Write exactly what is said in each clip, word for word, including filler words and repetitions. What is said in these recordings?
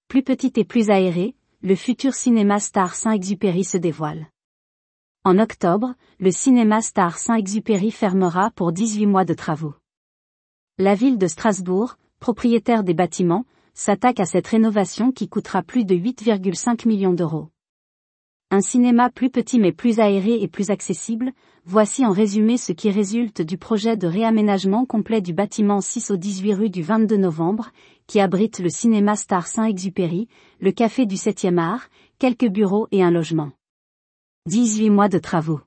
Plus petit et plus aéré, le futur cinéma Star Saint-Exupéry se dévoile. En octobre, le cinéma Star Saint-Exupéry fermera pour dix-huit mois de travaux. La ville de Strasbourg, propriétaire des bâtiments, s'attaque à cette rénovation qui coûtera plus de huit virgule cinq millions d'euros. Un cinéma plus petit mais plus aéré et plus accessible, voici en résumé ce qui résulte du projet de réaménagement complet du bâtiment six au dix-huit rue du vingt-deux novembre, qui abrite le cinéma Star Saint-Exupéry, le café du septième art, quelques bureaux et un logement. dix-huit mois de travaux.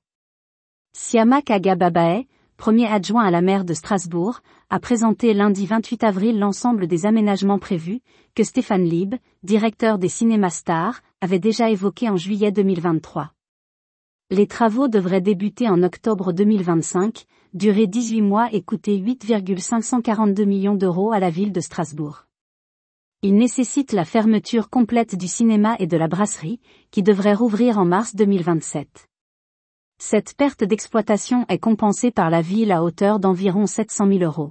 Siama Kagababae, premier adjoint à la maire de Strasbourg, a présenté lundi vingt-huit avril l'ensemble des aménagements prévus, que Stéphane Lieb, directeur des cinémas Star, avait déjà évoqué en juillet deux mille vingt-trois. Les travaux devraient débuter en octobre deux mille vingt-cinq, durer dix-huit mois et coûter huit virgule cinq cent quarante-deux millions d'euros à la ville de Strasbourg. Il nécessite la fermeture complète du cinéma et de la brasserie, qui devrait rouvrir en mars deux mille vingt-sept. Cette perte d'exploitation est compensée par la ville à hauteur d'environ sept cent mille euros.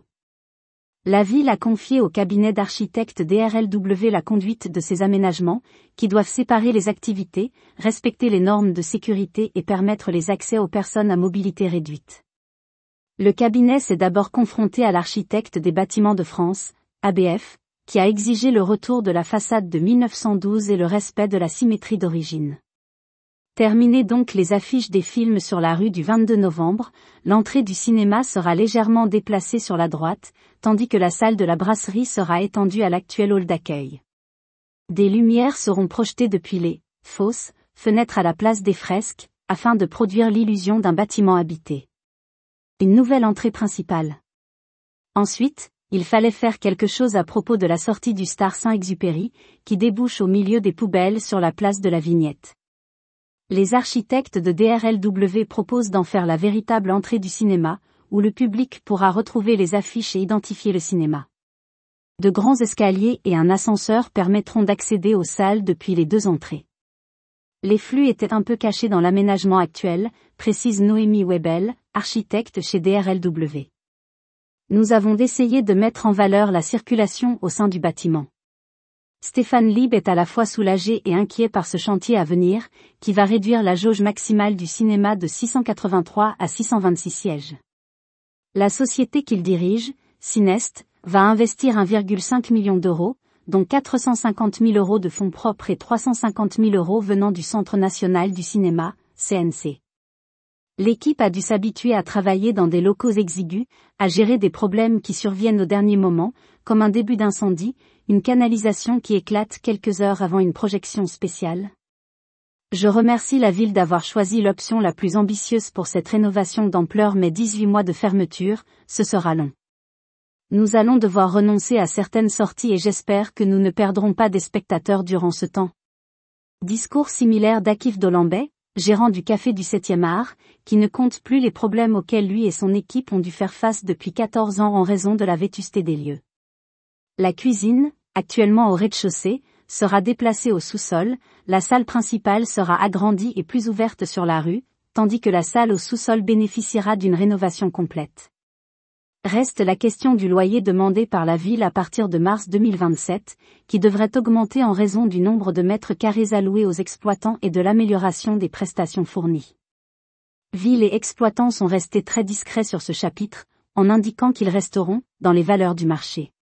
La ville a confié au cabinet d'architectes D R L W la conduite de ces aménagements, qui doivent séparer les activités, respecter les normes de sécurité et permettre les accès aux personnes à mobilité réduite. Le cabinet s'est d'abord confronté à l'architecte des bâtiments de France, A B F, qui a exigé le retour de la façade de mille neuf cent douze et le respect de la symétrie d'origine. Terminées donc les affiches des films sur la rue du vingt-deux novembre, l'entrée du cinéma sera légèrement déplacée sur la droite, tandis que la salle de la brasserie sera étendue à l'actuel hall d'accueil. Des lumières seront projetées depuis les fosses, fenêtres à la place des fresques, afin de produire l'illusion d'un bâtiment habité. Une nouvelle entrée principale. Ensuite, il fallait faire quelque chose à propos de la sortie du Star Saint-Exupéry, qui débouche au milieu des poubelles sur la place de la Vignette. Les architectes de D R L W proposent d'en faire la véritable entrée du cinéma, où le public pourra retrouver les affiches et identifier le cinéma. De grands escaliers et un ascenseur permettront d'accéder aux salles depuis les deux entrées. Les flux étaient un peu cachés dans l'aménagement actuel, précise Noémie Webel, architecte chez D R L W. Nous avons essayé de mettre en valeur la circulation au sein du bâtiment. Stéphane Lieb est à la fois soulagé et inquiet par ce chantier à venir, qui va réduire la jauge maximale du cinéma de six cent quatre-vingt-trois à six cent vingt-six sièges. La société qu'il dirige, Cinest, va investir un virgule cinq million d'euros, dont quatre cent cinquante mille euros de fonds propres et trois cent cinquante mille euros venant du Centre national du cinéma, C N C. L'équipe a dû s'habituer à travailler dans des locaux exigus, à gérer des problèmes qui surviennent au dernier moment, comme un début d'incendie, une canalisation qui éclate quelques heures avant une projection spéciale. Je remercie la ville d'avoir choisi l'option la plus ambitieuse pour cette rénovation d'ampleur, mais dix-huit mois de fermeture, ce sera long. Nous allons devoir renoncer à certaines sorties et j'espère que nous ne perdrons pas des spectateurs durant ce temps. Discours similaire d'Akif Dolambay, gérant du café du septième art, qui ne compte plus les problèmes auxquels lui et son équipe ont dû faire face depuis quatorze ans en raison de la vétusté des lieux. La cuisine, actuellement au rez-de-chaussée, sera déplacée au sous-sol, la salle principale sera agrandie et plus ouverte sur la rue, tandis que la salle au sous-sol bénéficiera d'une rénovation complète. Reste la question du loyer demandé par la ville à partir de mars deux mille vingt-sept, qui devrait augmenter en raison du nombre de mètres carrés alloués aux exploitants et de l'amélioration des prestations fournies. Ville et exploitants sont restés très discrets sur ce chapitre, en indiquant qu'ils resteront dans les valeurs du marché.